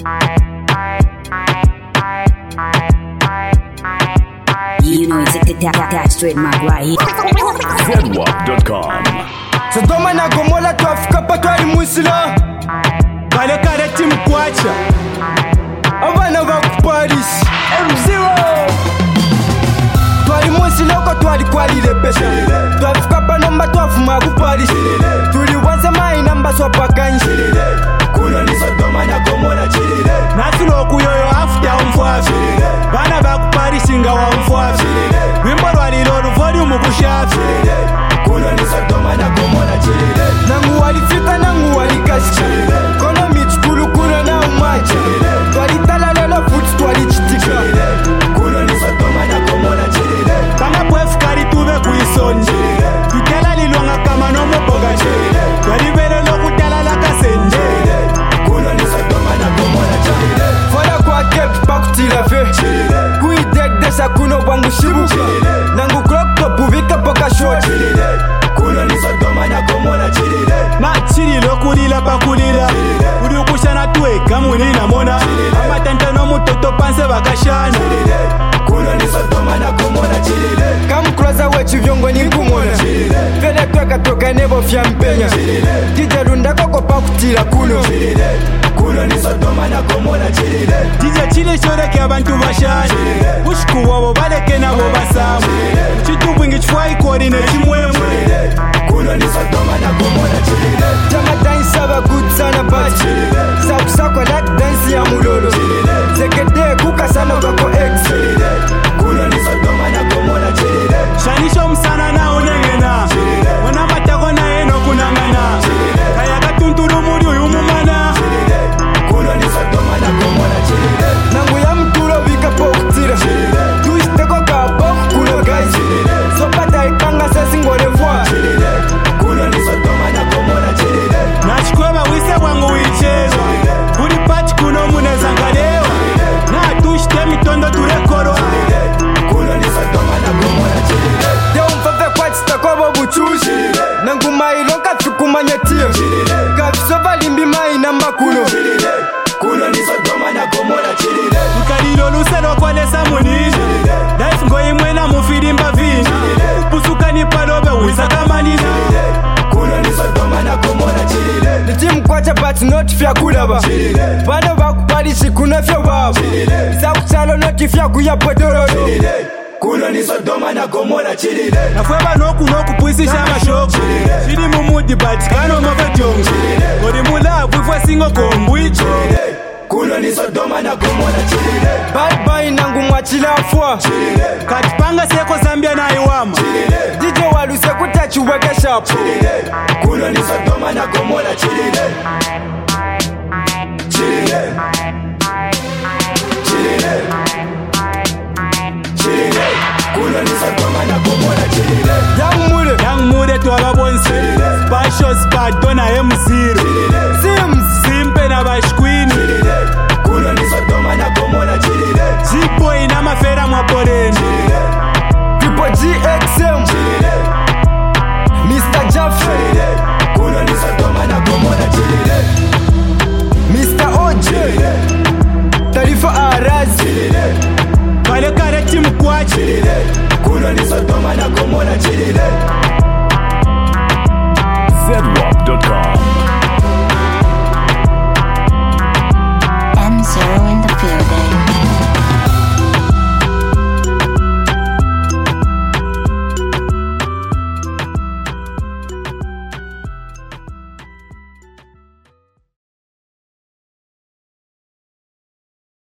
You know it's that straight mark right here. Zedwap.com. Sodoma na Gomora twafika pa twali musila Kale kale timu kwacha Abana baku Paris M0 Twali musila ko twali kwalile pesa Twafika pa nomba twafuma ku Paris Tuli wanza mai namba swapa kanshi Kuno ni Sodoma na Gomora chilile Natulo kuyoyo after umfwafi Bana baku Paris nga wa umfwafi Wimbo lwalilo volume kushafi Kuno ni Sodoma na Gomora chilile Nangu walifika nangu walikasi Kono michukulu kuno na umachi Twalitala lelo futi twalichitika Kuno ni Sodoma na Gomora chilile Kama bwefukari tube kuisonji Tutela lilwanga kama nomo bogaji Twalibele lo kutala la kasenje Kuno ni Sodoma na Gomora chilile Fola kwa kepi pakutila fe Kuidekdesha kuno wangu shibuka Nangu krokto buvika poka shoti Kuno ni Sodoma na Gomora chilile Na chililo kulila pakulila Uli ukushana tuweka munina mona Amatanta no mutoto panse bakashana Kuno ni Sodoma na Gomora chilile Kamkroza wechi vyongo ni kumona Vele tweka toka nebo fya mpenya Jijerunda koko pakutila kuno Kuno ni Sodoma na Gomora chilile Jije chile shoreke abantu bashani Ushiku wabo baleke nabo basamu Chitu bwingi chfwai kori ne chimwemwe Kuno ni Sodoma na Gomora chilile Jama dance aba good sana bachi Saku sako lak dance ya mulolo Zekede kuka sana kako ex Kuno ni Sodoma na Gomora chilile Shanisho msana na unengena Wana matako na eno kunangana Kaya katunturu muri uyumumana Kuno ni Sodoma na Gomora chilile Nangu ya mturo vika pokutira Tuisteko ka boku kuno guys Sopata ikanga sesi ngore vwa Kuno ni Sodoma na Gomora chilile Nachikwewa wise wangu wichezwa Kuri pati kuno muneza ngalewa Na tushite mitondo turekorwa Kuno ni Sodoma na Gomora chilile Deo mfave kwa chitakobo buchushi Nangu mailonka tukumanya tiyo Kafisoba limbi mai namba kuno Kuno ni Sodoma na Gomora chilile Mkalilo luselo kwa lesa munini Life ngoi mwena mufirimba vini Pusuka ni palobe wisa kamanina Kuno ni Sodoma na Gomora chilile Nitimu kwacha but not fya kulaba Bano bakupalishi kuna fya wabu Isa kuchalo noti fya kuya podorodo Kuno ni Sodoma na Gomora chilile Nafweba noku puisisha mashoko Shiri mumudi but kano mafajongo Ori mulabu ifwa singo kombwicho Kuno ni Sodoma na Gomora chilile Bad boy nangu mwachila afwa Katipanga seko Zambia na iwama Dijo waluse kutachi weke shapu Kuno ni Sodoma na Gomora chilile